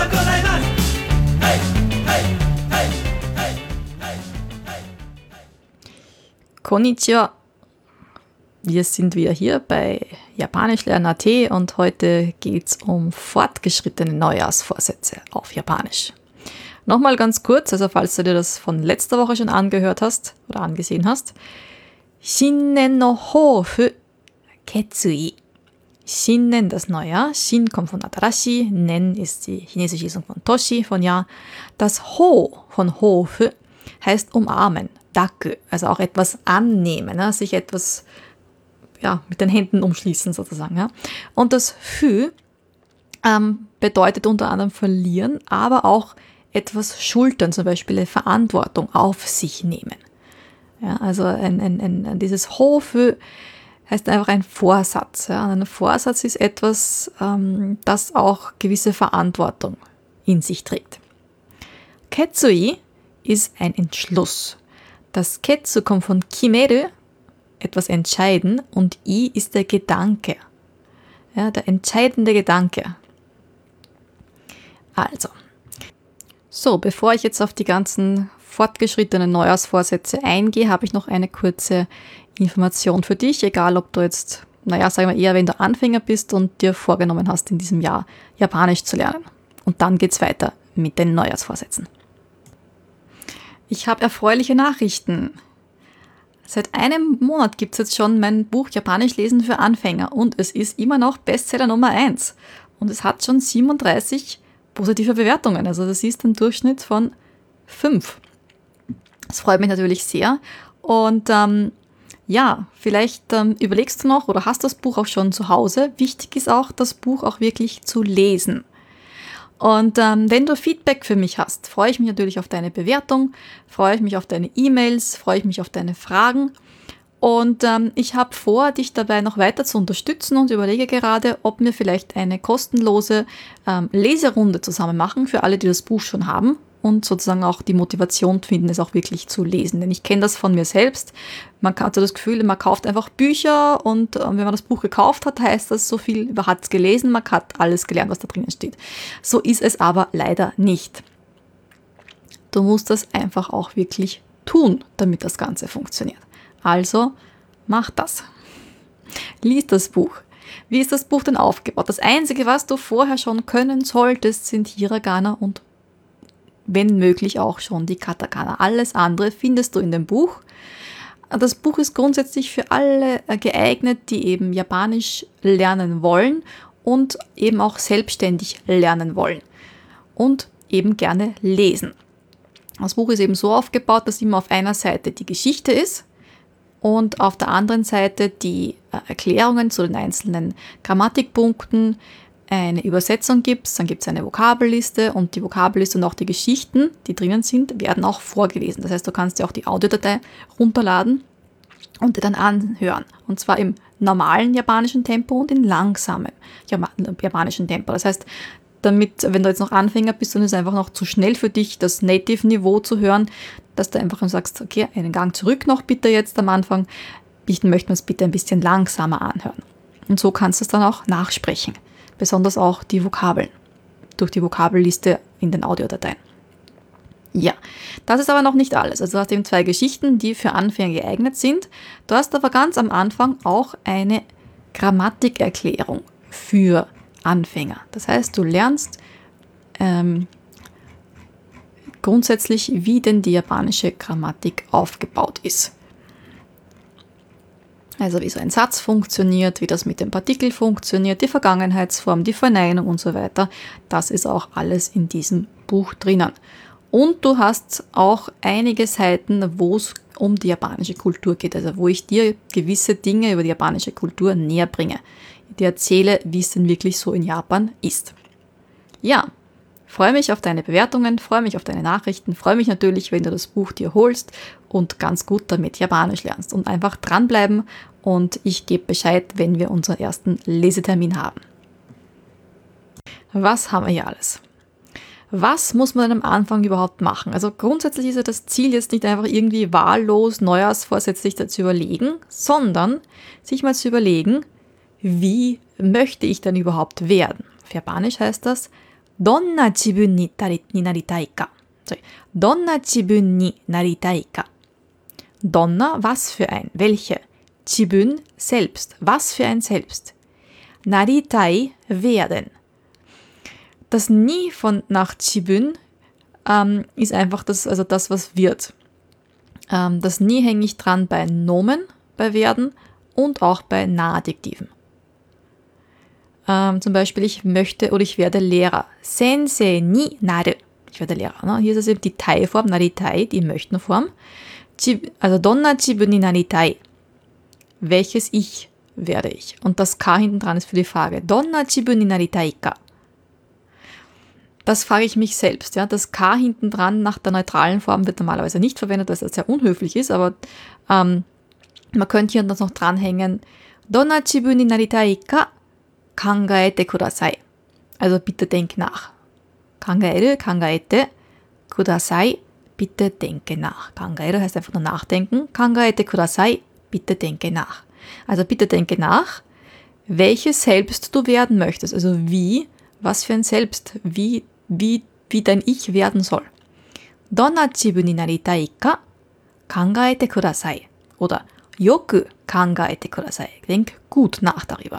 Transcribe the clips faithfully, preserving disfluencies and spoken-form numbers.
gozaimasu. Hey, hey, hey, hey, hey, hey, hey. Konnichiwa. Wir sind wieder hier bei japanischlernen punkt at und heute geht es um fortgeschrittene Neujahrsvorsätze auf Japanisch. Nochmal ganz kurz, also falls du dir das von letzter Woche schon angehört hast oder angesehen hast. Shinnen no Hofu, Ketsui. Shinnen, das Neujahr. Shin kommt von Atarashi, Nen ist die chinesische Lesung von Toshi, von Jahr. Das Ho von Hofu heißt umarmen, Daku, also auch etwas annehmen, ne? Sich etwas ja, mit den Händen umschließen sozusagen. Ja. Und das Fü ähm, bedeutet unter anderem verlieren, aber auch etwas schultern, zum Beispiel eine Verantwortung auf sich nehmen. Ja, also ein, ein, ein, dieses Ho-Fü heißt einfach ein Vorsatz. Ja. Ein Vorsatz ist etwas, ähm, das auch gewisse Verantwortung in sich trägt. Ketsui ist ein Entschluss. Das Ketsu kommt von Kimeru, etwas entscheiden, und I ist der Gedanke. Ja, der entscheidende Gedanke. Also, so, bevor ich jetzt auf die ganzen fortgeschrittenen Neujahrsvorsätze eingehe, habe ich noch eine kurze Information für dich, egal ob du jetzt, naja, sagen wir eher, wenn du Anfänger bist und dir vorgenommen hast, in diesem Jahr Japanisch zu lernen. Und dann geht's weiter mit den Neujahrsvorsätzen. Ich habe erfreuliche Nachrichten. Seit einem Monat gibt es jetzt schon mein Buch Japanisch lesen für Anfänger und es ist immer noch Bestseller Nummer eins. Und es hat schon siebenunddreißig positive Bewertungen, also das ist ein Durchschnitt von fünf. Das freut mich natürlich sehr. Und ähm, ja, vielleicht ähm, überlegst du noch oder hast das Buch auch schon zu Hause. Wichtig ist auch, das Buch auch wirklich zu lesen. Und ähm, wenn du Feedback für mich hast, freue ich mich natürlich auf deine Bewertung, freue ich mich auf deine E-Mails, freue ich mich auf deine Fragen. Und ähm, ich habe vor, dich dabei noch weiter zu unterstützen und überlege gerade, ob wir vielleicht eine kostenlose ähm, Leserunde zusammen machen für alle, die das Buch schon haben und sozusagen auch die Motivation finden, es auch wirklich zu lesen. Denn ich kenne das von mir selbst. Man hat so das Gefühl, man kauft einfach Bücher und äh, wenn man das Buch gekauft hat, heißt das so viel, man hat es gelesen, man hat alles gelernt, was da drinnen steht. So ist es aber leider nicht. Du musst das einfach auch wirklich tun, damit das Ganze funktioniert. Also, mach das. Lies das Buch. Wie ist das Buch denn aufgebaut? Das Einzige, was du vorher schon können solltest, sind Hiragana und wenn möglich auch schon die Katakana. Alles andere findest du in dem Buch. Das Buch ist grundsätzlich für alle geeignet, die eben Japanisch lernen wollen und eben auch selbstständig lernen wollen und eben gerne lesen. Das Buch ist eben so aufgebaut, dass immer auf einer Seite die Geschichte ist und auf der anderen Seite die Erklärungen zu den einzelnen Grammatikpunkten, eine Übersetzung gibt es, dann gibt es eine Vokabelliste und die Vokabelliste und auch die Geschichten, die drinnen sind, werden auch vorgelesen. Das heißt, du kannst dir auch die Audiodatei runterladen und dir dann anhören. Und zwar im normalen japanischen Tempo und in langsamem japanischen Tempo. Das heißt, damit, wenn du jetzt noch Anfänger bist und es ist einfach noch zu schnell für dich, das Native-Niveau zu hören, dass du einfach sagst, okay, einen Gang zurück noch bitte jetzt am Anfang. Ich möchte mir es bitte ein bisschen langsamer anhören. Und so kannst du es dann auch nachsprechen. Besonders auch die Vokabeln durch die Vokabelliste in den Audiodateien. Ja, das ist aber noch nicht alles. Also du hast eben zwei Geschichten, die für Anfänger geeignet sind. Du hast aber ganz am Anfang auch eine Grammatikerklärung für Anfänger. Das heißt, du lernst ähm, grundsätzlich, wie denn die japanische Grammatik aufgebaut ist. Also wie so ein Satz funktioniert, wie das mit dem Partikel funktioniert, die Vergangenheitsform, die Verneinung und so weiter. Das ist auch alles in diesem Buch drinnen. Und du hast auch einige Seiten, wo es um die japanische Kultur geht, also wo ich dir gewisse Dinge über die japanische Kultur näher bringe. Ich dir erzähle, wie es denn wirklich so in Japan ist. Ja, freue mich auf deine Bewertungen, freue mich auf deine Nachrichten, freue mich natürlich, wenn du das Buch dir holst und ganz gut damit Japanisch lernst. Und einfach dranbleiben und ich gebe Bescheid, wenn wir unseren ersten Lesetermin haben. Was haben wir hier alles? Was muss man denn am Anfang überhaupt machen? Also grundsätzlich ist ja das Ziel jetzt nicht einfach irgendwie wahllos Neujahrsvorsätze sich zu überlegen, sondern sich mal zu überlegen, wie möchte ich denn überhaupt werden? Auf Japanisch heißt das どんな自分になり、になりたいか。Sorry. どんな自分になりたいか。どんな, was für ein, welche. 自分, selbst, was für ein Selbst. なりたい, werden. Das Nie von nach 自分 ähm, ist einfach das, also das, was wird. Ähm, das Nie hänge ich dran bei Nomen, bei werden und auch bei Nahadjektiven. Ähm, zum Beispiel, ich möchte oder ich werde Lehrer. Sensei ni naru. Ich werde Lehrer. Ne? Hier ist es eben die Tai-Form, naritai, die Möchtenform. Also, donna jibun ni naritai. Welches Ich werde ich? Und das Ka hinten dran ist für die Frage. Donna jibun ni naritai ka? Das frage ich mich selbst. Ja? Das Ka hinten dran nach der neutralen Form wird normalerweise nicht verwendet, weil es sehr unhöflich ist, aber ähm, man könnte hier noch dranhängen. Donna jibun ni naritai ka? Kangaete kudasai. Also bitte denk nach. Kangaeru, kangaete, kudasai, bitte denke nach. Kangaeru heißt einfach nur nachdenken. Kangaete kudasai, bitte denke nach. Also bitte denke nach, welches Selbst du werden möchtest. Also wie, was für ein Selbst, wie, wie, wie dein Ich werden soll. Donna jibun ni naritai ka, kangaete kudasai. Oder yoku kangaete kudasai. Denk gut nach darüber.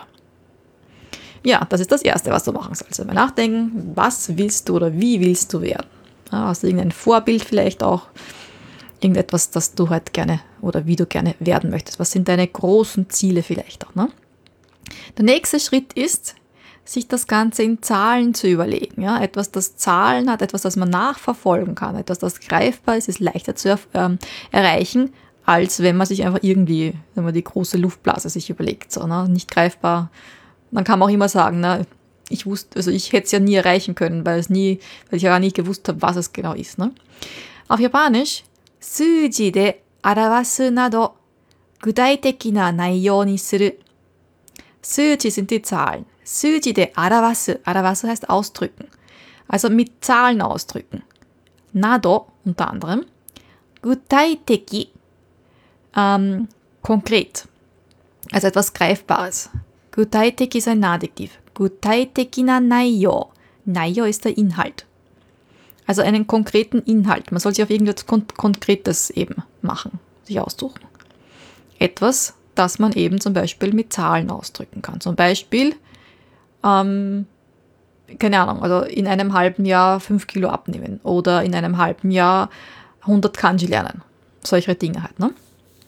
Ja, das ist das Erste, was du machen sollst. Mal nachdenken, was willst du oder wie willst du werden? Ja, hast du irgendein Vorbild vielleicht auch? Irgendetwas, das du halt gerne oder wie du gerne werden möchtest? Was sind deine großen Ziele vielleicht auch? Ne? Der nächste Schritt ist, sich das Ganze in Zahlen zu überlegen. Ja? Etwas, das Zahlen hat, etwas, das man nachverfolgen kann, etwas, das greifbar ist, ist leichter zu er- ähm, erreichen, als wenn man sich einfach irgendwie, wenn man die große Luftblase sich überlegt. So, ne? Nicht greifbar. Man kann auch immer sagen, ne, ich wusste, also ich hätte es ja nie erreichen können, weil es nie, weil ich ja nie gewusst habe, was es genau ist. Ne? Auf Japanisch, Suji de arawasu nado gudaiteki na naiyou ni suru. Suji sind die Zahlen. Suji de arawasu, arawasu heißt ausdrücken. Also mit Zahlen ausdrücken. Nado unter anderem. Gudaiteki, ähm, konkret. Also etwas Greifbares. Gudaiteki ist ein Adjektiv. Gudaiteki na naiyou. Naiyou ist der Inhalt. Also einen konkreten Inhalt. Man soll sich auf irgendetwas Kon- Konkretes eben machen, sich aussuchen. Etwas, das man eben zum Beispiel mit Zahlen ausdrücken kann. Zum Beispiel, ähm, keine Ahnung, also in einem halben Jahr fünf Kilo abnehmen oder in einem halben Jahr hundert Kanji lernen. Solche Dinge halt, ne?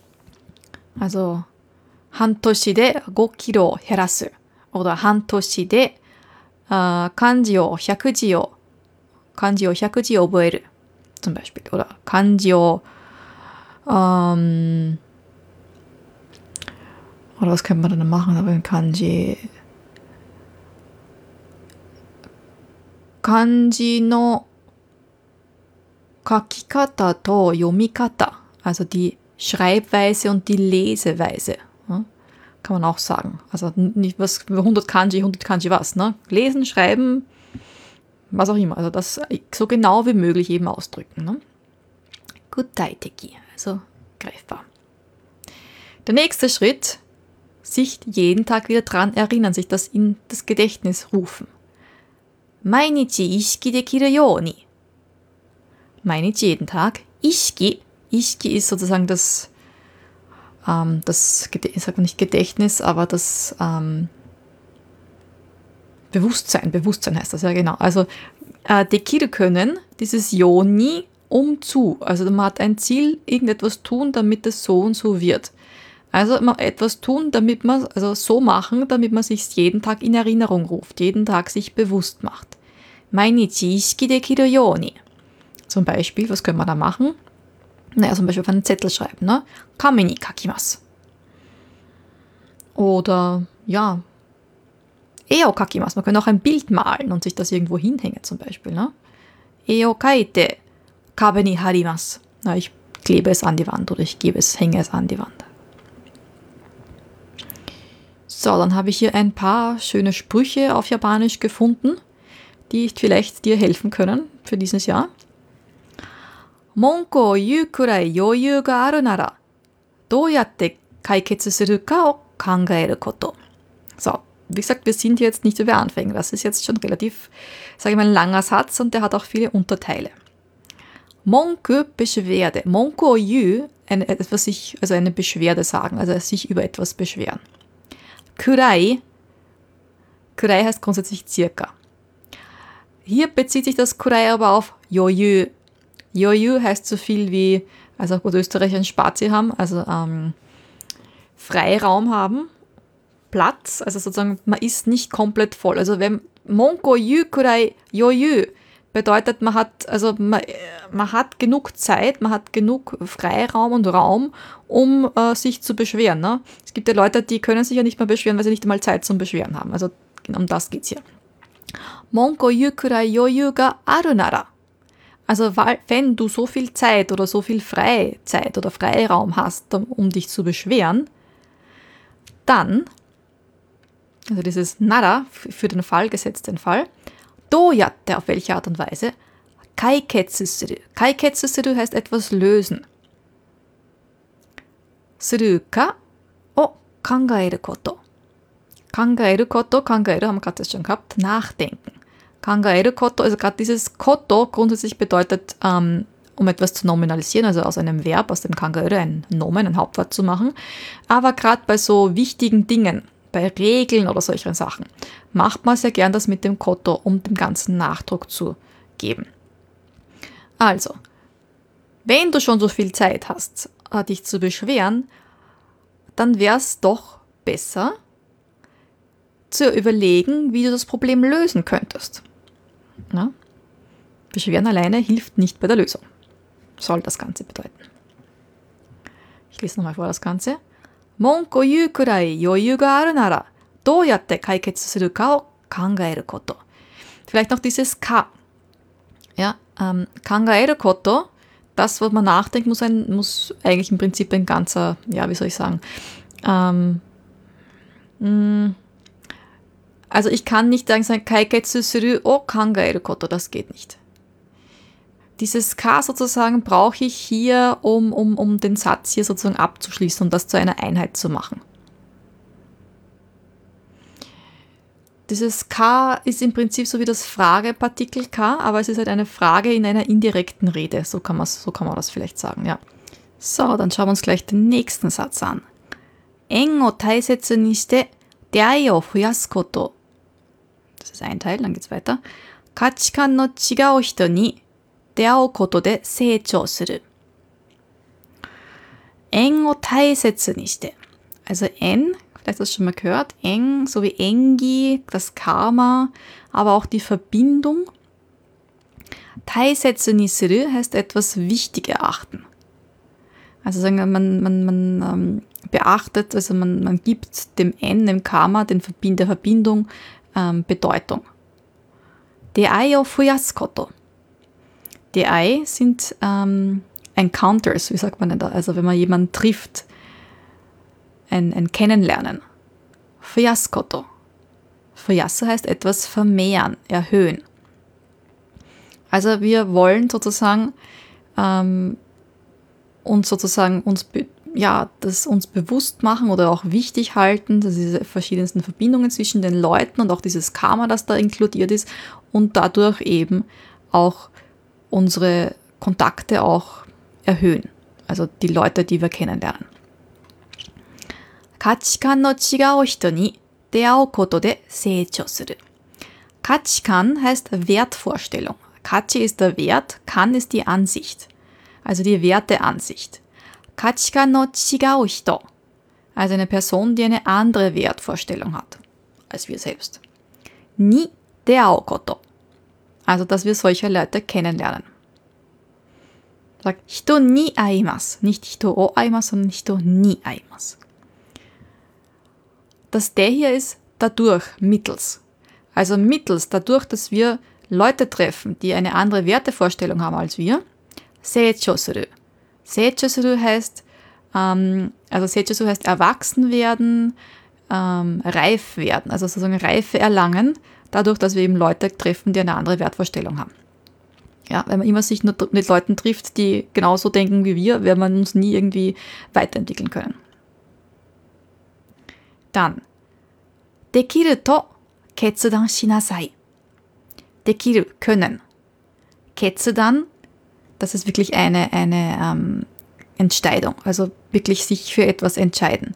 Also Hantoshi de go Kilo herasu oder Hantoshi de uh, Kanji o hundert ji o Kanji o hundert ji oboeru zum Beispiel oder Kanji o ähm, oder was könnte man denn machen, aber in Kanji Kanji no Kakikata to Yomikata, also die Schreibweise und die Leseweise. Ja, kann man auch sagen. Also nicht was hundert Kanji, hundert Kanji was. Ne? Lesen, schreiben, was auch immer. Also das so genau wie möglich eben ausdrücken. Ne? Gudaiteki, also greifbar. Der nächste Schritt, sich jeden Tag wieder dran erinnern, sich das in das Gedächtnis rufen. Mainichi ishiki dekiru you ni. Mainichi jeden Tag. Ishiki. Ishiki ist sozusagen das, ähm, das ich sage nicht Gedächtnis, aber das ähm, Bewusstsein. Bewusstsein heißt das, ja genau. Also äh, dekiru können, dieses Yoni um zu. Also man hat ein Ziel, irgendetwas tun, damit es so und so wird. Also etwas tun, damit man, also so machen, damit man sich jeden Tag in Erinnerung ruft, jeden Tag sich bewusst macht. Mainichi ishiki dekiru you ni. Zum Beispiel, was können wir da machen? Naja, zum Beispiel auf einen Zettel schreiben, ne? Kame ni kakimasu. Oder, ja, e o kakimasu. Man kann auch ein Bild malen und sich das irgendwo hinhängen, zum Beispiel, ne? E o kaite kabe ni harimasu. Na, ich klebe es an die Wand oder ich gebe es, hänge es an die Wand. So, dann habe ich hier ein paar schöne Sprüche auf Japanisch gefunden, die vielleicht dir helfen können für dieses Jahr. Monko o iu kurai yoyuu ga aru nara, dou yatte kaiketsu suru ka o kangaeru koto. So, wie gesagt, wir sind jetzt nicht über Anfänger. Das ist jetzt schon relativ, sage ich mal, ein langer Satz und der hat auch viele Unterteile. Monku, Beschwerde. Monku o yu, eine, etwas sich, also eine Beschwerde sagen, also sich über etwas beschweren. Kurai. Kurai heißt grundsätzlich circa. Hier bezieht sich das Kurai aber auf Yoyu. Yoyu heißt so viel wie, also auch gut Österreicher ein Spazi haben, also ähm, Freiraum haben, Platz, also sozusagen man ist nicht komplett voll. Also wenn Monko yu kurai yoyu bedeutet, man hat, also man, man hat genug Zeit, man hat genug Freiraum und Raum, um äh, sich zu beschweren. Ne? Es gibt ja Leute, die können sich ja nicht mehr beschweren, weil sie nicht einmal Zeit zum Beschweren haben. Also um das geht's hier. Monko yu kurai yoyu ga aru nara. Also wenn du so viel Zeit oder so viel Freizeit oder Freiraum hast, um dich zu beschweren, dann, also dieses Nara für den Fall, gesetzt den Fall, doyatte, auf welche Art und Weise, kaiketsu suru. Kaiketsu suru heißt etwas lösen. Suru ka o kangaeru koto. Kangaeru koto, kangaeru haben wir gerade schon gehabt, nachdenken. Kangaeru koto, also gerade dieses koto grundsätzlich bedeutet, ähm, um etwas zu nominalisieren, also aus einem Verb, aus dem Kangaeru ein Nomen, ein Hauptwort zu machen. Aber gerade bei so wichtigen Dingen, bei Regeln oder solchen Sachen, macht man sehr gern das mit dem koto, um dem Ganzen Nachdruck zu geben. Also, wenn du schon so viel Zeit hast, dich zu beschweren, dann wäre es doch besser, zu überlegen, wie du das Problem lösen könntest. Na? Beschweren alleine hilft nicht bei der Lösung. Soll das Ganze bedeuten. Ich lese nochmal vor das Ganze. Monko yu kurai yoyu ga aru nara, dou yatte kaiketsu suru ka o kangaeru koto. Vielleicht noch dieses Ka. Ja, ähm, kangaeru koto, das, was man nachdenkt, muss, ein, muss eigentlich im Prinzip ein ganzer, ja, wie soll ich sagen, ähm, mh, also ich kann nicht sagen, kaiketsu suru o kangaeru koto, das geht nicht. Dieses Ka sozusagen brauche ich hier, um, um, um den Satz hier sozusagen abzuschließen und das zu einer Einheit zu machen. Dieses Ka ist im Prinzip so wie das Fragepartikel Ka, aber es ist halt eine Frage in einer indirekten Rede, so kann man, so kann man das vielleicht sagen, ja. So, dann schauen wir uns gleich den nächsten Satz an. En o taisetsu ni shite deai o fuyasu koto. Das ist ein Teil, dann geht's weiter. Kachikan no chigau hito ni deau koto de seichou suru. En o taisetsu ni shite. Also en, vielleicht hast du das schon mal gehört, en, so wie engi, das Karma, aber auch die Verbindung. Taisetsu ni suru heißt etwas wichtig erachten. Also sagen wir, man, man, man ähm, beachtet, also man, man gibt dem en, dem Karma, den Verbind, der Verbindung ähm, Bedeutung. Deai o fuyasu koto. Deai sind ähm, Encounters, wie sagt man denn da? Also wenn man jemanden trifft, ein, ein Kennenlernen. Fuyasu koto. Fuyasu heißt etwas vermehren, erhöhen. Also wir wollen sozusagen ähm, uns sozusagen uns, be- ja, das uns bewusst machen oder auch wichtig halten, dass diese verschiedensten Verbindungen zwischen den Leuten und auch dieses Karma, das da inkludiert ist und dadurch eben auch unsere Kontakte auch erhöhen. Also die Leute, die wir kennenlernen. Kachikan no chigau hito ni deau koto de seichou suru. Kachikan heißt Wertvorstellung. Kachi ist der Wert, Kan ist die Ansicht. Also die Werteansicht. Kachikan no chigau hito. Also eine Person, die eine andere Wertvorstellung hat als wir selbst. Ni deau koto. Also dass wir solche Leute kennenlernen. Sagt hito ni aimasu. Nicht hito o aimasu, sondern hito ni aimasu. Das der hier ist dadurch, mittels. Also mittels, dadurch, dass wir Leute treffen, die eine andere Wertevorstellung haben als wir. Seichou suru. Seichou suru heißt, ähm, also Seichou suru heißt erwachsen werden, ähm, reif werden, also sozusagen Reife erlangen, dadurch, dass wir eben Leute treffen, die eine andere Wertvorstellung haben. Ja, wenn man immer sich nur mit Leuten trifft, die genauso denken wie wir, werden wir uns nie irgendwie weiterentwickeln können. Dann, できると決断しなさい。できる, können. 決断, das ist wirklich eine, eine ähm, Entscheidung, also wirklich sich für etwas entscheiden.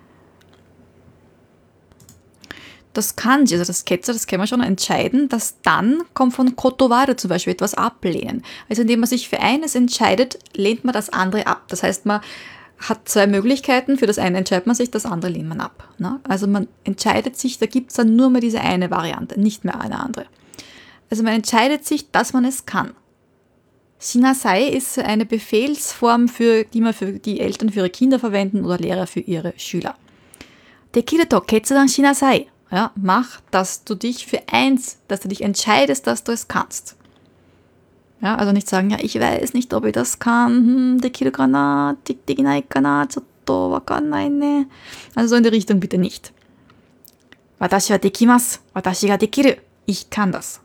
Das Kanji, also das Ketzer, das kennen wir schon, entscheiden, das dann kommt von kotowaru zum Beispiel, etwas ablehnen. Also indem man sich für eines entscheidet, lehnt man das andere ab. Das heißt, man hat zwei Möglichkeiten, für das eine entscheidet man sich, das andere lehnt man ab. Ne? Also man entscheidet sich, da gibt es dann nur mehr diese eine Variante, nicht mehr eine andere. Also man entscheidet sich, dass man es kann. Shinasai ist eine Befehlsform, für, die man für die Eltern für ihre Kinder verwenden oder Lehrer für ihre Schüler. Dekiru to ketsudan shinasai. Ja, mach, dass du dich für eins, dass du dich entscheidest, dass du es kannst. Ja, also nicht sagen, ja, ich weiß nicht, ob ich das kann. Hm, dekiru kana, dekinai kana, chotto wakannai ne. Also so in die Richtung bitte nicht. Watashi wa dekimasu, watashi ga dekiru. Ich kann das.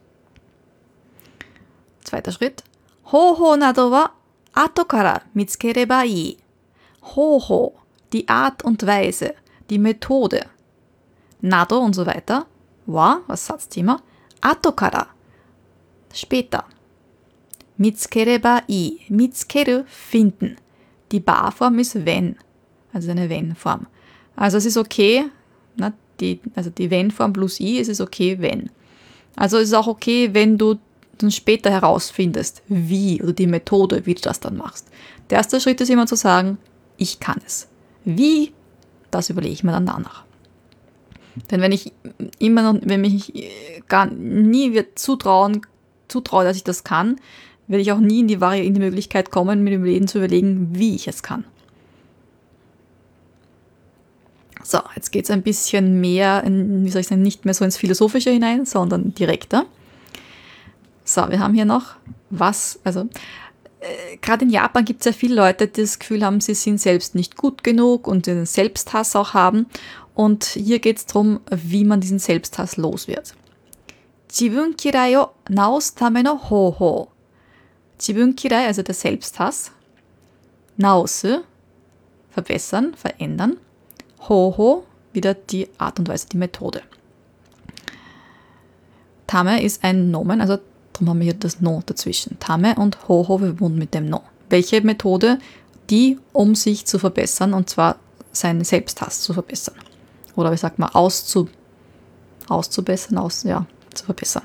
Zweiter Schritt. Hoho nado wa ato kara mitsukereba ii. Hoho, die Art und Weise, die Methode. Nado und so weiter. Wa, was Satzthema. Ato kara, später. Mitsukereba ii. Mitsukeru, finden. Die Ba-Form ist wenn, also eine wenn-Form. Also es ist okay, na, die, also die wenn-Form plus i, es ist okay, wenn. Also es ist auch okay, wenn du dann später herausfindest, wie oder die Methode, wie du das dann machst. Der erste Schritt ist immer zu sagen, ich kann es. Wie, das überlege ich mir dann danach. Denn wenn ich immer noch, wenn mich gar nie wird zutrauen, zutraue, dass ich das kann, werde ich auch nie in die, in die Möglichkeit kommen, mir im Leben zu überlegen, wie ich es kann. So, jetzt geht es ein bisschen mehr, in, wie soll ich sagen, nicht mehr so ins Philosophische hinein, sondern direkter. So, wir haben hier noch was, also äh, gerade in Japan gibt es ja viele Leute, die das Gefühl haben, sie sind selbst nicht gut genug und den Selbsthass auch haben. Und hier geht es darum, wie man diesen Selbsthass los wird. Jibun kirai o naosu tame no hoho. Jibun kirai, also der Selbsthass. Naosu, verbessern, verändern. Hoho, wieder die Art und Weise, die Methode. Tame ist ein Nomen, also darum haben wir hier das No dazwischen. Tame und Hoho verbunden mit dem No. Welche Methode? Die, um sich zu verbessern, und zwar seinen Selbsthass zu verbessern. Oder wie sagt man, auszu, auszubessern, aus, ja, zu verbessern.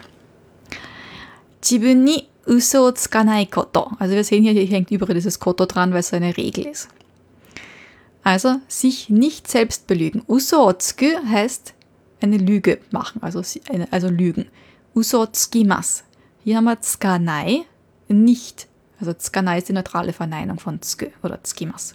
Jibun ni uso o tsukanai koto. Also wir sehen hier, hier hängt überall dieses Koto dran, weil es eine Regel ist. Also sich nicht selbst belügen. Uso o tsuku heißt eine Lüge machen, also, eine, also lügen. Uso o tsukimasu. Hier haben wir tsukanai, nicht. Also tsukanai ist die neutrale Verneinung von tsuku oder tsukimasu.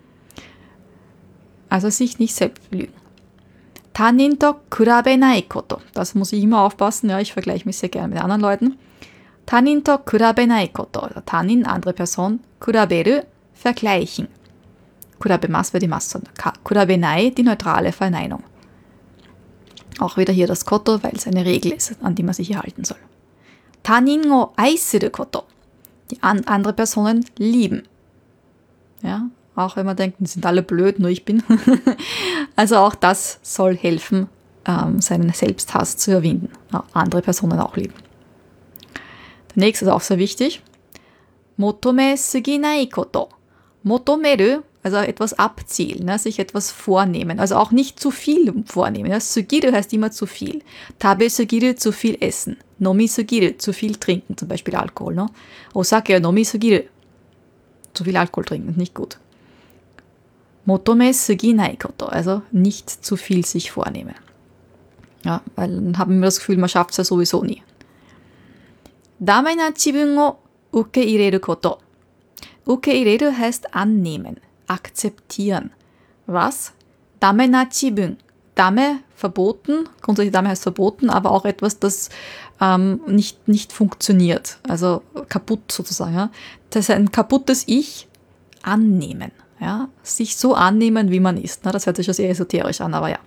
Also sich nicht selbst belügen. Tanin to kurabenai koto. Das muss ich immer aufpassen, ja, ich vergleiche mich sehr gerne mit anderen Leuten. Tanin to kurabenai koto. Also Tanin, andere Person. Kuraberu, vergleichen. Kurabemasu wäre die Masse. Kurabenai, die neutrale Verneinung. Auch wieder hier das Koto, weil es eine Regel ist, an die man sich hier halten soll. Tanin o aisuru koto. Die an, andere Personen lieben. Ja, auch wenn man denkt, die sind alle blöd, nur ich bin. Also auch das soll helfen, ähm, seinen Selbsthass zu überwinden. Ja, andere Personen auch lieben. Der nächste ist auch sehr wichtig. Motome suginai koto. Motomeru, also etwas abzielen, ne, sich etwas vornehmen. Also auch nicht zu viel vornehmen. Ja. Sugiru heißt immer zu viel. Tabe sugiru, zu viel essen. Nomi sugiru, zu viel trinken, zum Beispiel Alkohol. Ne? Osake nomi sugiru, zu viel Alkohol trinken, nicht gut. Motome suginai koto, also nicht zu viel sich vornehmen. Ja, weil dann haben wir das Gefühl, man schafft es ja sowieso nie. Dame na jibun o ukeireru koto. Ukeireru heißt annehmen, akzeptieren. Was? Dame na jibun. Dame, verboten. Grundsätzlich Dame heißt verboten, aber auch etwas, das ähm, nicht, nicht funktioniert. Also kaputt sozusagen. Ja. Das ist ein kaputtes Ich annehmen. Ja. Sich so annehmen, wie man ist. Na, das hört sich schon sehr esoterisch an, aber ja.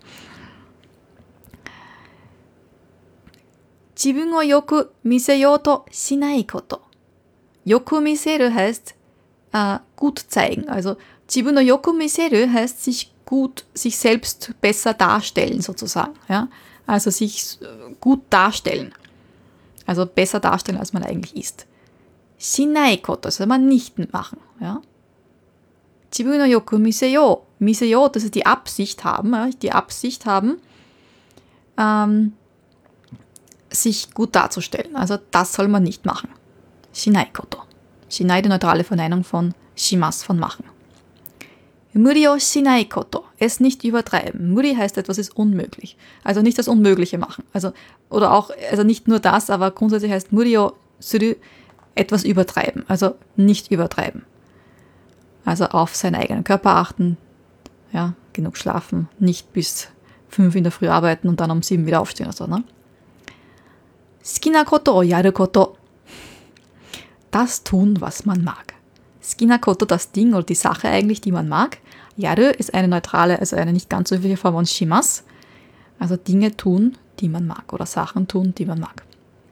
Jibun o yoku miseyou to shinai koto. Yoku miseru heißt äh, gut zeigen. Also Jibun no yoku miseru heißt sich gut sich selbst besser darstellen sozusagen. Ja? Also sich gut darstellen. Also besser darstellen, als man eigentlich ist. Shinai koto, das soll man nicht machen. Ja? Jibun no yoku miseyou. Miseyou, das ist die Absicht haben. Ja? Die Absicht haben, ähm, sich gut darzustellen. Also das soll man nicht machen. Shinai koto. Shinai, die neutrale Verneinung von shimas, von machen. Muri o shinai koto. Es nicht übertreiben. Muri heißt, etwas ist unmöglich. Also nicht das Unmögliche machen. Also, oder auch, also nicht nur das, aber grundsätzlich heißt muri o suru etwas übertreiben. Also nicht übertreiben. Also auf seinen eigenen Körper achten. Ja, genug schlafen. Nicht bis fünf in der Früh arbeiten und dann um sieben wieder aufstehen. Also, ne? Skina koto o yaru koto. Das tun, was man mag. Skina koto, das Ding oder die Sache eigentlich, die man mag. Yaru ist eine neutrale, also eine nicht ganz so übliche Form von shimas. Also Dinge tun, die man mag oder Sachen tun, die man mag.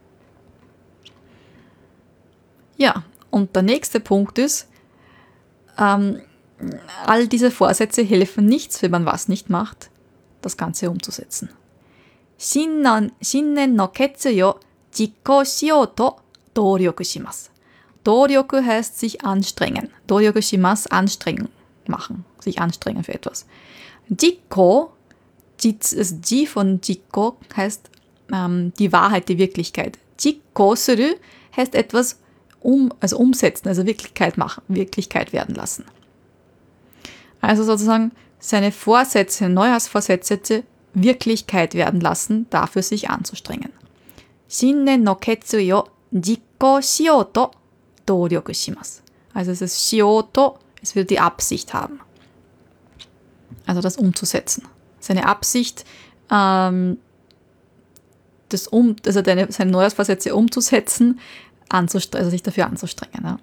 Ja, und der nächste Punkt ist, ähm, all diese Vorsätze helfen nichts, wenn man was nicht macht, das Ganze umzusetzen. Shinnen, shinnen no ketsuyo jikko shiyou to doryoku shimasu. Doryoku heißt sich anstrengen. Doryoku shimasu, anstrengen machen, sich anstrengen für etwas. Jikko, das Ji von Jikko heißt ähm, die Wahrheit, die Wirklichkeit. Jikko suru heißt etwas um, also umsetzen, also Wirklichkeit machen, Wirklichkeit werden lassen. Also sozusagen seine Vorsätze, Neujahrsvorsätze Wirklichkeit werden lassen, dafür sich anzustrengen. Shinnen no ketsuyo jikko shiyou to doryoku shimasu. Also es ist shiyou to, es will die Absicht haben. Also das umzusetzen. Seine Absicht, ähm, das um, also deine, seine Neujahrsvorsätze umzusetzen, anzustre- also sich dafür anzustrengen. Ja.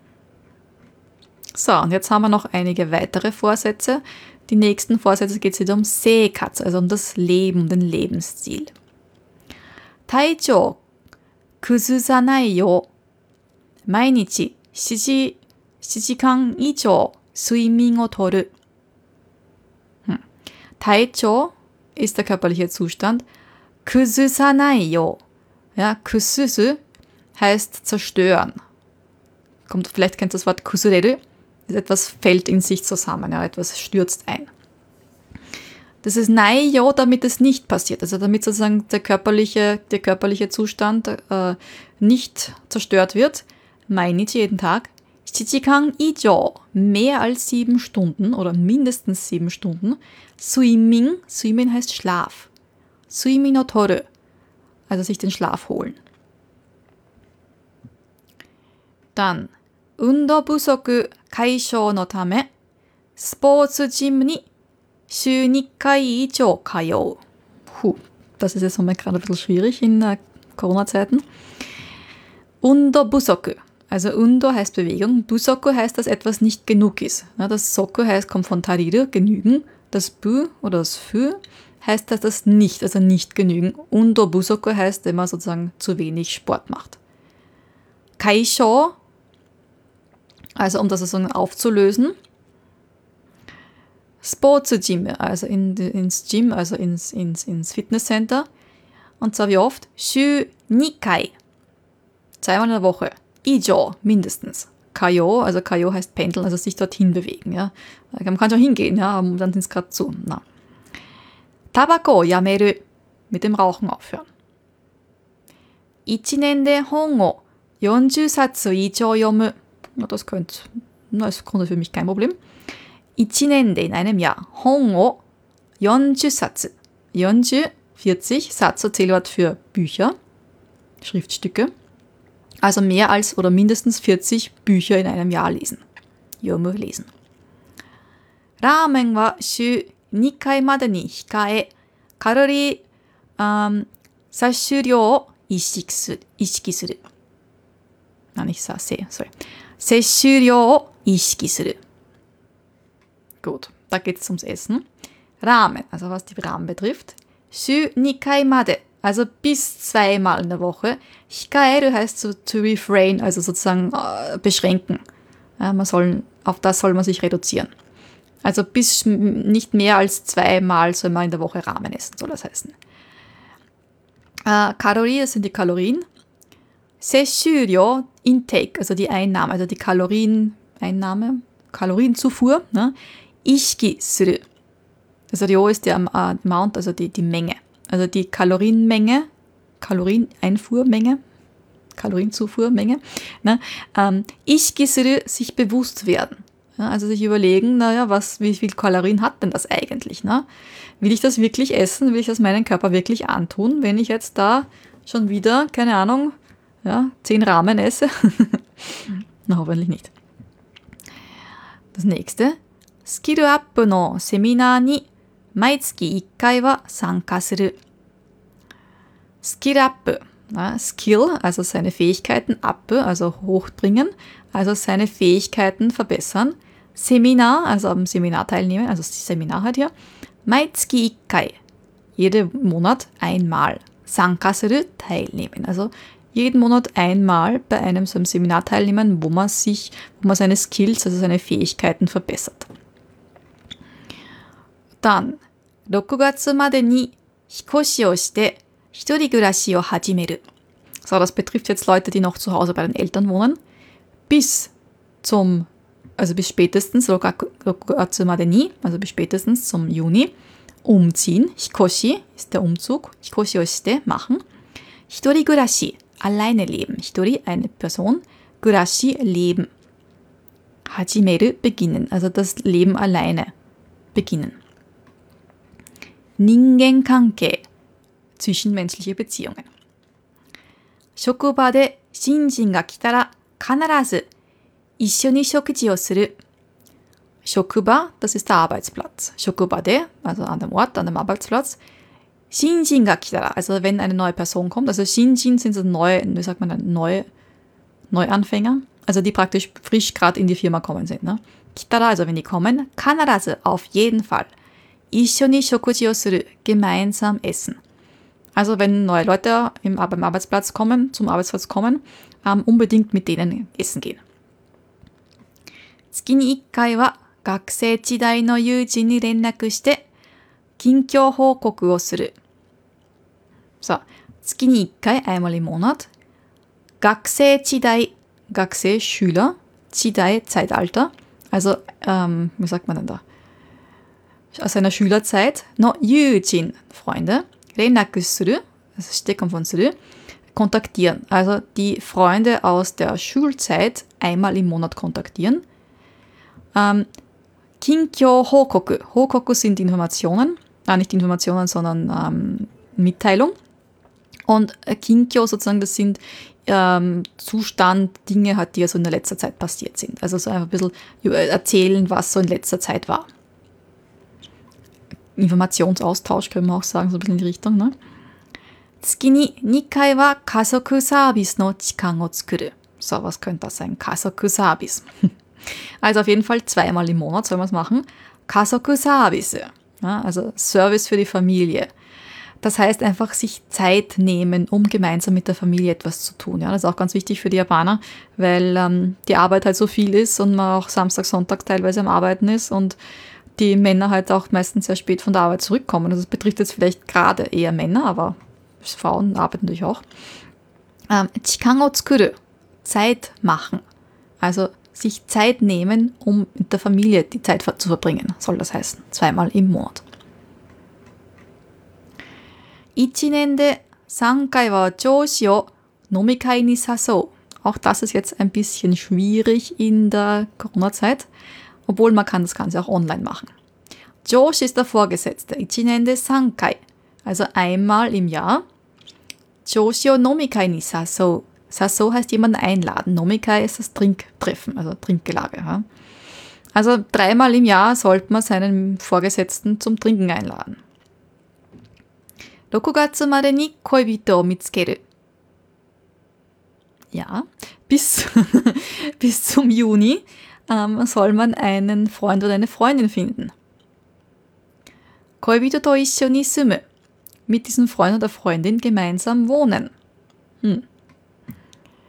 So, und jetzt haben wir noch einige weitere Vorsätze. Die nächsten Vorsätze geht es wieder um Seikatsu, also um das Leben, um den Lebensstil. Taichou kuzuzanai you. Mainichi shichi shichikan ijou suimin o toru. Hm. Taichou ist der körperliche Zustand. Kuzuzanai you. Ja, kusuzu heißt zerstören. Kommt, vielleicht kennt ihr das Wort kusureru. Etwas fällt in sich zusammen, ja, etwas stürzt ein. Das ist Nai-yo, damit es nicht passiert, also damit sozusagen der körperliche, der körperliche Zustand äh, nicht zerstört wird. Mainichi, jeden Tag. Shichikan ijo, mehr als sieben Stunden oder mindestens sieben Stunden. Suimin, Suimin heißt Schlaf. Suimin no toru, also sich den Schlaf holen. Dann Undo busoku kaishou no tame Sports-Gym ni shū ni kai ijou kayou. Puh, das ist jetzt gerade ein bisschen schwierig in äh, Corona-Zeiten. Undo busoku, also Undo heißt Bewegung, busoku heißt, dass etwas nicht genug ist. Ja, das Soku heißt, kommt von tariru, genügen. Das Bu oder das Fü heißt, dass das nicht, also nicht genügen. Undo busoku heißt, wenn man sozusagen zu wenig Sport macht. Kaishou, also um das sozusagen aufzulösen. Sports-Gym, also in, ins Gym, also ins, ins, ins Fitnesscenter. Und zwar wie oft? Shū Nikai. Zweimal in der Woche. Ijo, mindestens. Kayo, also Kayo heißt pendeln, also sich dorthin bewegen. Ja. Man kann schon hingehen, ja, aber dann sind es gerade zu. Na. Tabako yameru, mit dem Rauchen aufhören. Ichinen de hon o forty satsu ijo yomu. Na, das könnte, das ist für mich kein Problem. Ichinen de in einem Jahr. Hon o forty satsu. forty, vierzig. Satsu, Zählwort für Bücher, Schriftstücke. Also mehr als oder mindestens vierzig Bücher in einem Jahr lesen. Yomu lesen. Ramen wa shū ni kai made ni hikae Kalorie ähm, Sashuryo o ishiki suru. Nein, nicht Sase, sorry. Seshuryo o ishiki suru. Gut, da geht es ums Essen. Ramen, also was die Ramen betrifft. Shū ni kai made, also bis zweimal in der Woche. Hikaeru heißt so to refrain, also sozusagen äh, beschränken. Ja, man soll, auf das soll man sich reduzieren. Also bis nicht mehr als zweimal soll man in der Woche Ramen essen, soll das heißen. Äh, Kalorien, das sind die Kalorien. Seshuryo, Intake, also die Einnahme, also die Kalorieneinnahme, Kalorienzufuhr. Ne? Ishiki suru. Also Ryo ist der äh, Amount, also die, die Menge. Also die Kalorienmenge, Kalorieneinfuhrmenge, Kalorienzufuhrmenge. Ne? Ähm, Ishiki suru, sich bewusst werden. Ja, also sich überlegen, naja, was, wie viel Kalorien hat denn das eigentlich? Ne? Will ich das wirklich essen? Will ich das meinem Körper wirklich antun, wenn ich jetzt da schon wieder, keine Ahnung, ja, zehn Ramen esse? Na, hoffentlich nicht. Das nächste. Skill-up no Seminar ni maitsuki one kai wa sanka suru. Skill-up. Ja, Skill, also seine Fähigkeiten, up, also hochbringen, also seine Fähigkeiten verbessern. Seminar, also am Seminar teilnehmen, also das Seminar halt hier. Maitsuki one kai, jeden Monat einmal. Sanka suru, teilnehmen, also jeden Monat einmal bei einem so einem Seminar teilnehmen, wo man sich, wo man seine Skills, also seine Fähigkeiten verbessert. Dann, sechs gatsu made ni hikoshi o shite hitorigurashi o hajimeru. So, das betrifft jetzt Leute, die noch zu Hause bei den Eltern wohnen. Bis zum, also bis spätestens, sechs gatsu made ni, also bis spätestens zum Juni, umziehen. Hikoshi ist der Umzug. Hikoshi o shite, machen. Hitorigurashi, alleine leben. Hitori, eine Person. Gurashi, leben. Hajimeru, beginnen. Also das Leben alleine beginnen. Ningen-kankei, zwischenmenschliche Beziehungen. Shokuba de shinjin ga kitara kanarazu issho ni shokuji o suru. Shokuba, das ist der Arbeitsplatz. Shokuba de, also an dem Ort, an dem Arbeitsplatz. Shinjin ga kitara, also wenn eine neue Person kommt. Also Shinjin sind so neue, wie sagt man, neue Neuanfänger. Also die praktisch frisch gerade in die Firma kommen sind. Ne? Kitara, also wenn die kommen. Kanarazu, auf jeden Fall. Issho ni shokuji o suru, gemeinsam essen. Also wenn neue Leute im, beim Arbeitsplatz kommen, zum Arbeitsplatz kommen, ähm, unbedingt mit denen essen gehen. Tsuki ni one kai wa gakusei chidai no yūjin ni renraku shite kinkyō hōkoku o suru. So, Tsuki ni one kai, einmal im Monat. Gakusei chidai, Gakusei, Schüler, chidai, Zeitalter. Also, ähm, wie sagt man denn da? Aus seiner Schülerzeit. No yūjin, Freunde. Renraku suru, also shite kommt von suru, kontaktieren. Also die Freunde aus der Schulzeit einmal im Monat kontaktieren. Ähm, Kinkyō Hokoku. Hokoku sind Informationen, äh, nicht Informationen, sondern ähm, Mitteilung. Und äh, Kinkyō sozusagen, das sind ähm, Zustand, Dinge, halt, die also in der letzter Zeit passiert sind. Also so einfach ein bisschen erzählen, was so in letzter Zeit war. Informationsaustausch, können wir auch sagen, so ein bisschen in die Richtung. Ne? Tsuki ni two kai wa kasoku service no chikan o tsukuru. So, was könnte das sein? Kasoku Service. Also auf jeden Fall zweimal im Monat soll man es machen. Kasoku Service. Ja, also Service für die Familie. Das heißt einfach sich Zeit nehmen, um gemeinsam mit der Familie etwas zu tun. Ja, das ist auch ganz wichtig für die Japaner, weil ähm, die Arbeit halt so viel ist und man auch Samstag, Sonntag teilweise am Arbeiten ist und die Männer halt auch meistens sehr spät von der Arbeit zurückkommen. Also das betrifft jetzt vielleicht gerade eher Männer, aber Frauen arbeiten natürlich auch. Ähm, Chikan o tsukuru, Zeit machen. Also sich Zeit nehmen, um mit der Familie die Zeit zu verbringen, soll das heißen. Zweimal im Monat. Ichinen de san kai wa choushi o nomikai ni sasou. Auch das ist jetzt ein bisschen schwierig in der Corona-Zeit. Obwohl man kann das Ganze auch online machen. Joshi ist der Vorgesetzte. Ichinen de san kai. Also einmal im Jahr. Joshi o nomikai ni sasou. Sasou heißt jemanden einladen. Nomikai ist das Trinktreffen, also Trinkgelage. Ja. Also dreimal im Jahr sollte man seinen Vorgesetzten zum Trinken einladen. sechs gatsu made ni koibito o mitsukeru. Ja, bis, bis zum Juni ähm, soll man einen Freund oder eine Freundin finden. Koibito to issho ni sumu. Mit diesem Freund oder Freundin gemeinsam wohnen. Hm.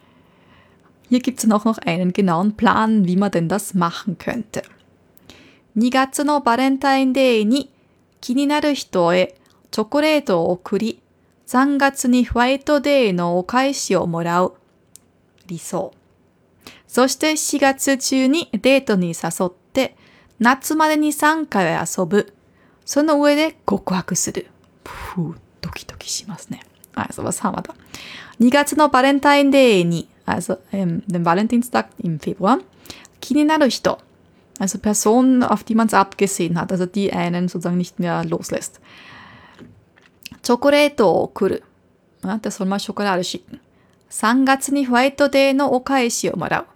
Hier gibt es dann auch noch einen genauen Plan, wie man denn das machen könnte. にがつのバレンタインデーに気になる人へチョコレートを送り、さんがつにホワイトデーのお返しをもらう。理想。そしてしがつ中にデートに誘って、夏までにさんかい遊ぶ。その上で告白する。ふう、ドキドキしますね。Also, was haben wir da? にがつのバレンタインデーに、also ähm, den Valentinstag im Februar, 気になる人, also Personen, auf die man es abgesehen hat, also die einen sozusagen nicht mehr loslässt. チョコレートを送る. Ja, das soll mal Schokolade schicken. さんがつにホワイトデーのお返しをもらう.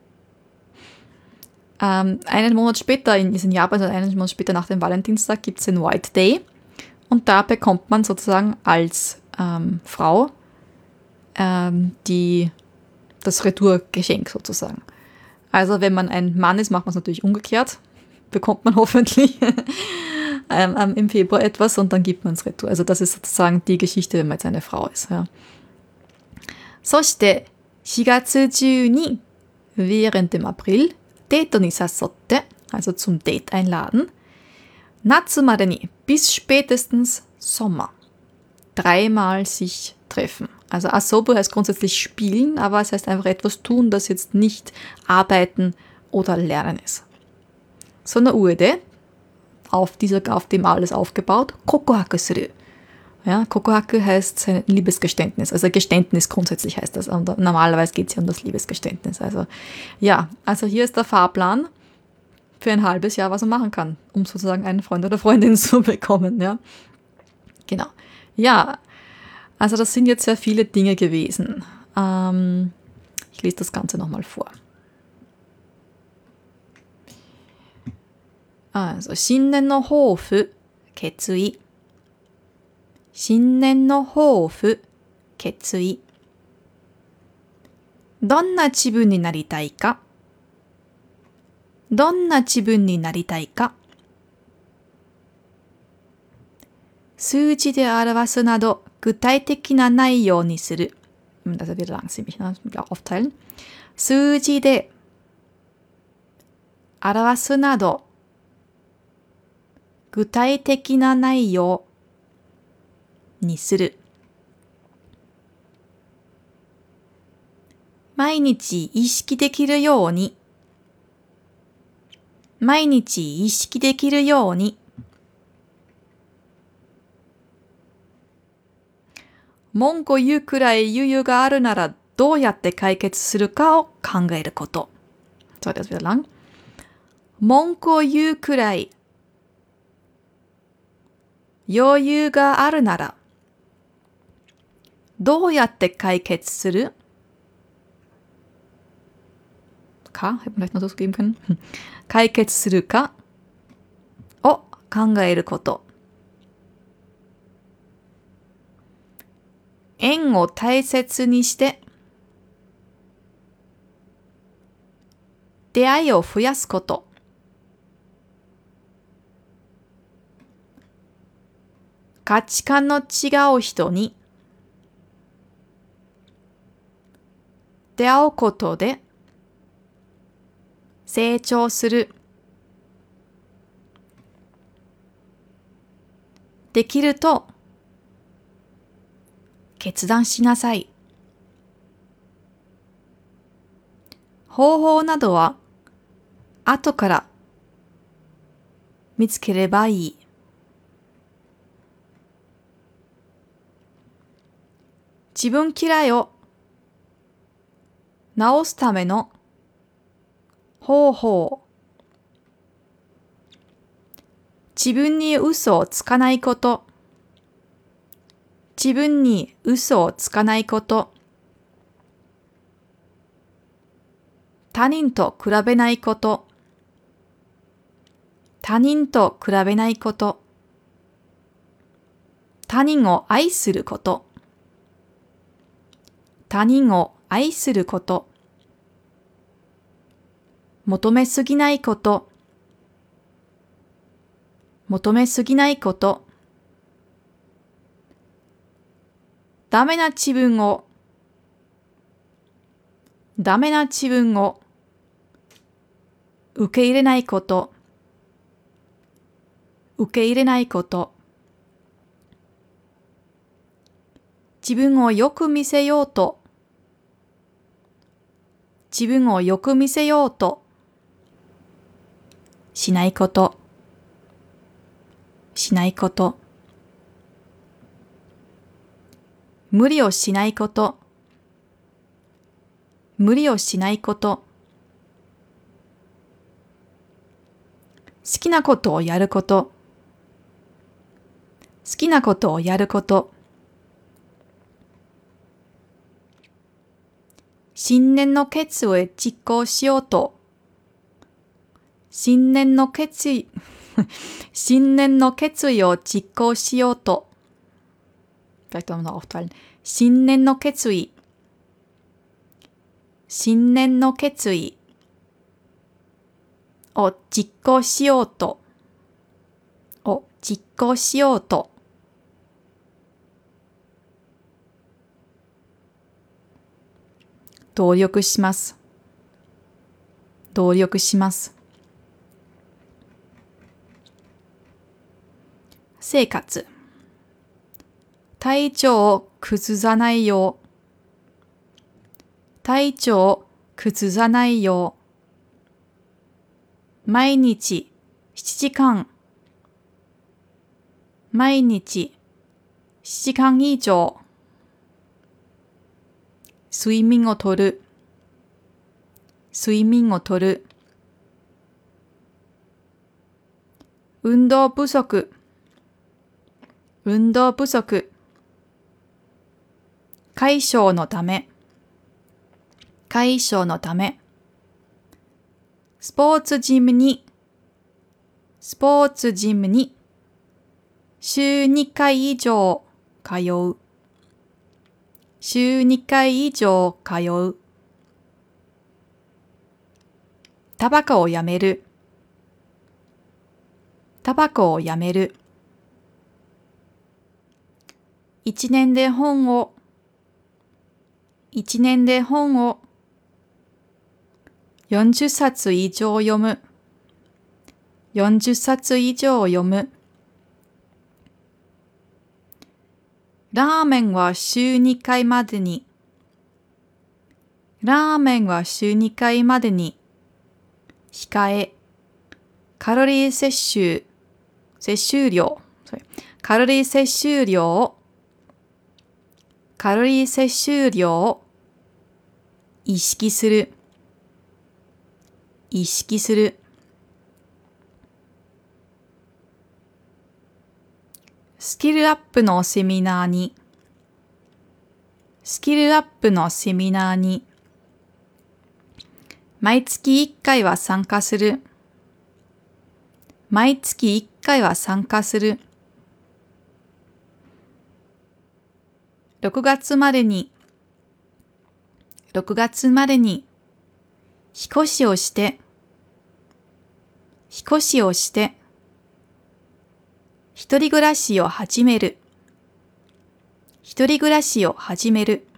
Ähm, einen Monat später, in, in Japan, also einen Monat später nach dem Valentinstag, gibt es den White Day. Und da bekommt man sozusagen als ähm, Frau ähm, die, das Retourgeschenk sozusagen. Also wenn man ein Mann ist, macht man es natürlich umgekehrt. Bekommt man hoffentlich ähm, ähm, im Februar etwas und dann gibt man es Retour. Also das ist sozusagen die Geschichte, wenn man jetzt eine Frau ist. Ja. そしてしがつ中に während dem April デートに誘って、also zum Date einladen, 夏までに bis spätestens Sommer dreimal sich treffen. Also asobu heißt grundsätzlich spielen, aber es heißt einfach etwas tun, das jetzt nicht arbeiten oder lernen ist. その上で auf, dieser, auf dem alles aufgebaut, 告白する. Ja, Kokohaku heißt ein Liebesgeständnis, also Geständnis grundsätzlich heißt das. Und normalerweise geht es ja um das Liebesgeständnis. Also ja, also hier ist der Fahrplan für ein halbes Jahr, was man machen kann, um sozusagen einen Freund oder Freundin zu bekommen. Ja, genau. Ja, also das sind jetzt sehr viele Dinge gewesen. Ähm, ich lese das Ganze nochmal vor. Also, 新年の抱負、決意。新年の抱負、決意。どんな自分になりたいか。どんな自分になりたいか。数字で表すなど具体的な内容にする。Das ist wieder langsammig, ne? Das muss ich auch aufteilen. 数字で表すなど具体的な内容にする。毎日意識できるように。毎日意識できるように。文句言うくらい余裕があるならどうやって解決するかを考えること。So, das wird lang. 文句を言うくらい余裕があるならどうやって解決するか hätte man vielleicht noch so geben können. 解決するかを考えること。縁を大切にして出会いを増やすこと。価値観の違う人に出会うことで成長する。できると決断しなさい。方法などは後から見つければいい。自分嫌いを直すための方法。自分に嘘をつかないこと。自分に嘘をつかないこと。他人と比べないこと。他人と比べないこと。他人を愛すること。他人を愛すること。求めすぎないこと。求めすぎないこと。ダメな自分を、ダメな自分を受け入れないこと。 受け入れないこと。自分をよく見せようと。自分をよく見せようと。しないこと。しないこと。無理をしないこと。無理をしないこと。好きなことをやること。好きなことをやること。新年の決意を実行しようと。新年の決意、新年の決意を実行しようと。Vielleicht auch noch aufteilen. 新年の決意。新年の決意を実行しようと。を実行しようと。努力します。努力します。生活。体調を崩さないよう。体調を崩さないよう。毎日しちじかん。毎日しちじかん以上。睡眠をとる。睡眠をとる。運動不足。運動不足。解消のため。解消のため。スポーツジムに。スポーツジムに。週にかい以上通う。週にかい以上通う。タバコをやめる。タバコをやめる。一年で本を。一年で本を。よんじゅっさつ以上読む。よんじゅっさつ以上読む。ラーメンは週にかいまでに。ラーメンは週にかいまでに。控え。カロリー摂取。摂取量。カロリー摂取量を。カロリー摂取量を意識する。意識する。スキルアップのセミナーに。スキルアップのセミナーに。毎月いっかいは参加する。毎月いっかいは参加する。ろくがつまでに。ろくがつまでに。引っ越しをして。引っ越しをして。一人暮らしを始める。一人暮らしを始める。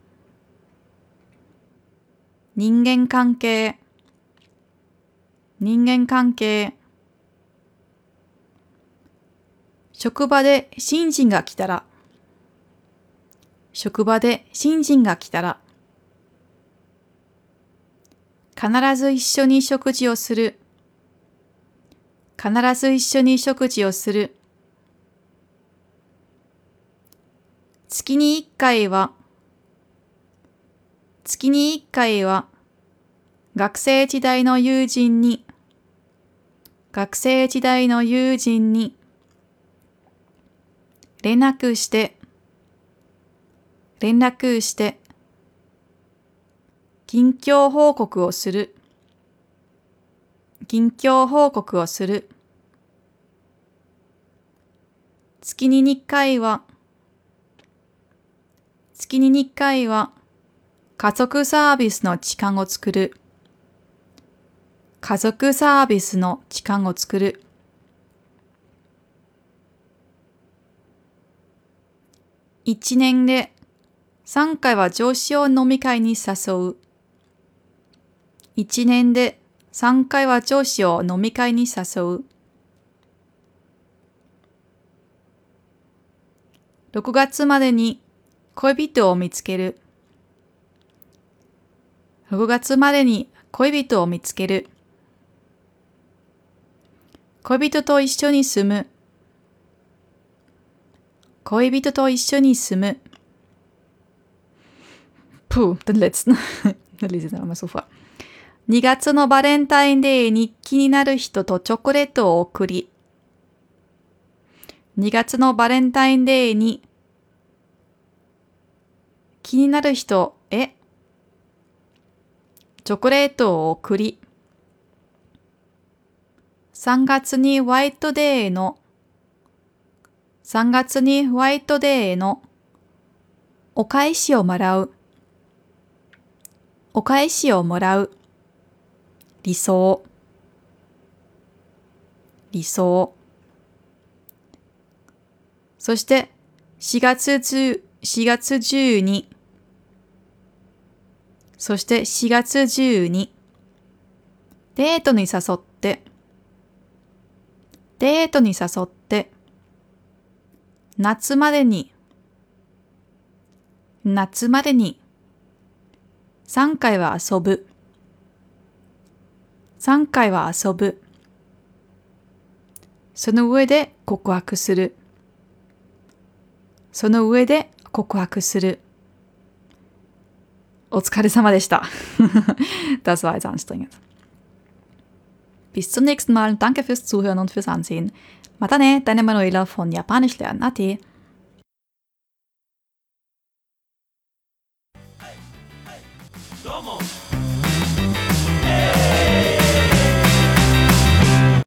人間関係。人間関係。職場で新人が来たら。職場で新人が来たら。必ず一緒に食事をする。必ず一緒に食事をする。月にいっかいは、月にいっかいは、学生時代の友人に、学生時代の友人に、連絡して、連絡して、近況報告をする。近況報告をする。月ににかいは、月ににかいは、家族サービスの時間を作る。家族サービスの時間を作る。一年でさんかいは上司を飲み会に誘う。一年でさんかいは上司を飲み会に誘う。 ろくがつまでに恋人を見つける。ろくがつまでに恋人を見つける。恋人と一緒に住む。恋人と一緒に住む。Puh, den letzten. Den lese ich dann mal so vor. にがつのバレンタインデーに気になる人とチョコレートを送り。にがつのバレンタインデーに気になる人へチョコレートを送り。さんがつにホワイトデーのさんがつにホワイトデーのお返しをもらう。お返しをもらう。理想。理想。そしてしがつじゅう、しがつじゅうに。そしてしがつじゅうに。デートに誘って。デートに誘って。夏までに。夏までに。さんかいは遊ぶ。さんかいは遊ぶ。その上で告白する。その上で告白する。お疲れ様でした。Das war jetzt anstrengend. Bis zum nächsten Mal. Danke fürs Zuhören und fürs Ansehen. Mata ne, deine Manuela von Japanisch lernen punkt at.